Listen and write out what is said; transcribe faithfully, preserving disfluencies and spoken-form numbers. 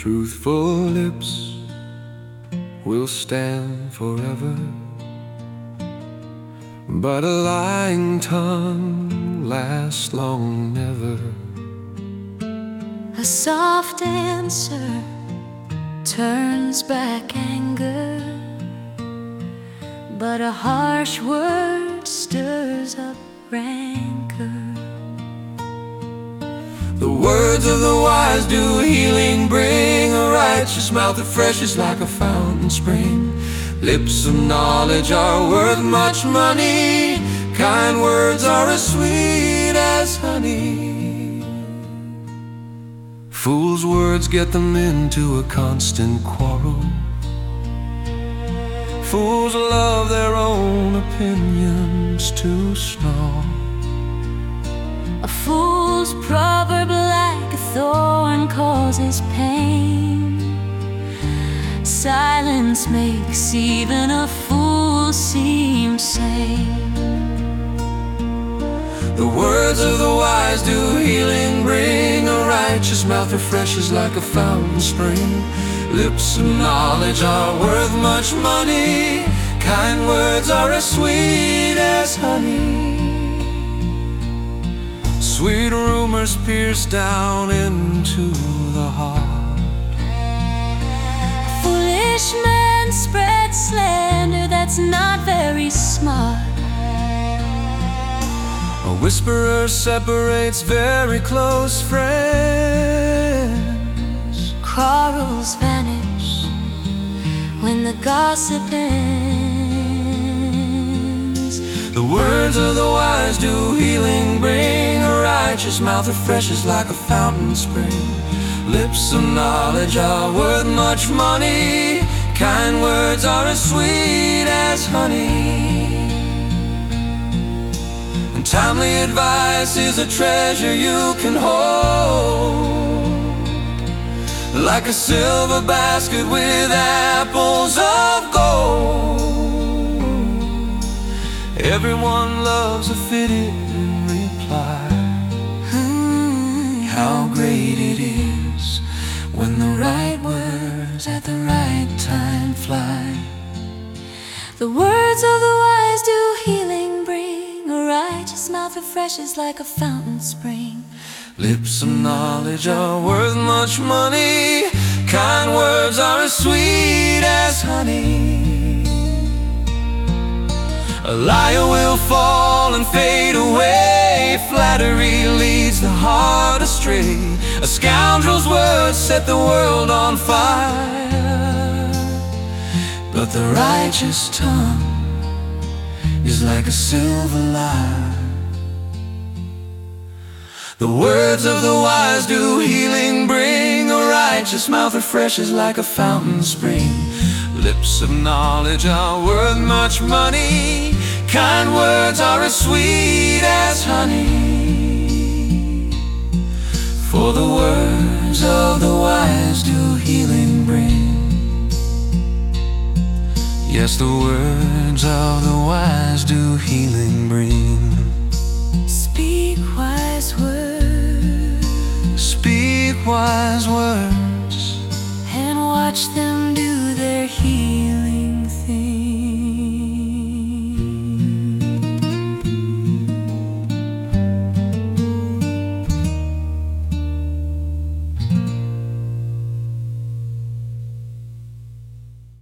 Truthful lips will stand forever, but a lying tongue lasts long never. A soft answer turns back anger, but a harsh word stirs up rancor. The words of the wise do healing bring, a righteous mouth that fresh is like a fountain spring. Lips of knowledge are worth much money, kind words are as sweet as honey. Fools' words get them into a constant quarrel. Fools love their own opinions to snarl. A fool's proverb like a thorn causes pain. Silence makes even a fool seem sane. The words of the wise do healing bring, a righteous mouth refreshes like a fountain spring. Lips of knowledge are worth much money, kind words are as sweet as honey. Sweet rumors pierce down into the heart. A foolish man spreads slander that's not very smart. A whisperer separates very close friends. Quarrels vanish when the gossip ends. The words of the wise do healing bring, a righteous mouth refreshes like a fountain spring. Lips of knowledge are worth much money, kind words are as sweet as honey. And timely advice is a treasure you can hold, like a silver basket with apples of gold. Everyone loves a fitting reply. How great it is when the right words at the right time fly. The words of the wise do healing bring, a righteous mouth refreshes like a fountain spring. Lips of knowledge are worth much money, kind words are as sweet as honey. A liar will fall and fade away, flattery leads the heart astray. A scoundrel's words set the world on fire, but the righteous tongue is like a silver lyre. The words of the wise do healing bring, a righteous mouth refreshes like a fountain spring. Lips of knowledge are worth much money, kind words are as sweet as honey. For the words of the wise do healing bring. Yes, the words of the wise do healing bring. Speak wise words, Speak wise words, and watch them